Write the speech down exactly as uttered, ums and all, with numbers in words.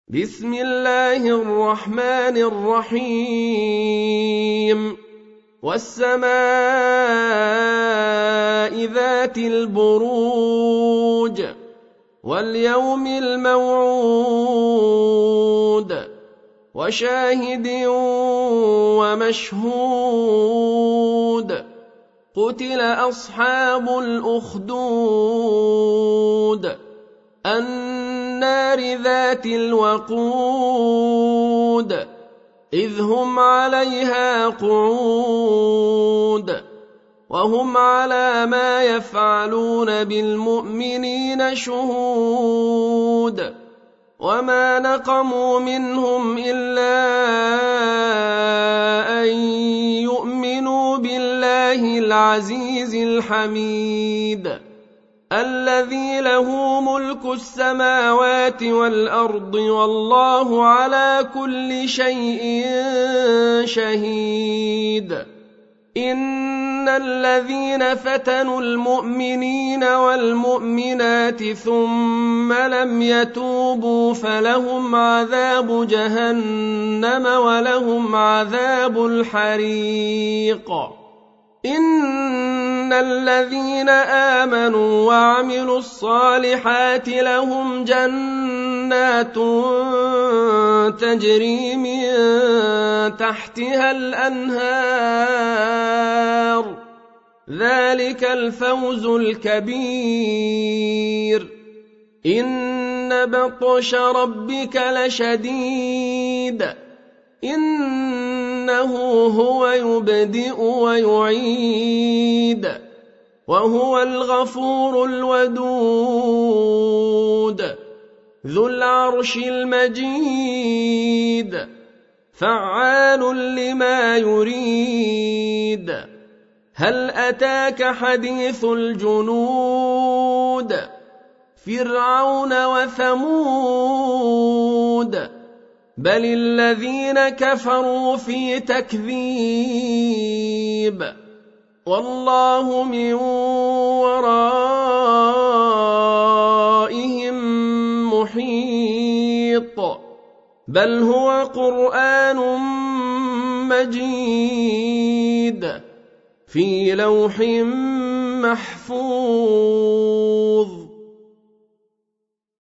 بسم الله الرحمن الرحيم والسماء ذات البروج واليوم الموعود وشاهد ومشهود قتل أصحاب الأخدود النار ذات الوقود إذ هم عليها قعود وهم على ما يفعلون بالمؤمنين شهود وما نقموا منهم إلا أن يؤمنوا بالله العزيز الحميد الذي له ملك السماوات والأرض والله على كل شيء شهيد إن الذين فتنوا المؤمنين والمؤمنات ثم لم يتوبوا فلهم عذاب جهنم ولهم عذاب الحريق إن الذين آمنوا وعملوا الصالحات لهم جنات تجري من تحتها الأنهار ذلك الفوز الكبير إن بطش ربك لشديد إنه هو يبدئ ويعيد وهو الغفور الودود ذو العرش المجيد فعال لما يريد هل أتاك حديث الجنود فرعون وثمود بل الذين كفروا في تكذيب والله من ورائهم محيط بل هو قرآن مجيد في لوح محفوظ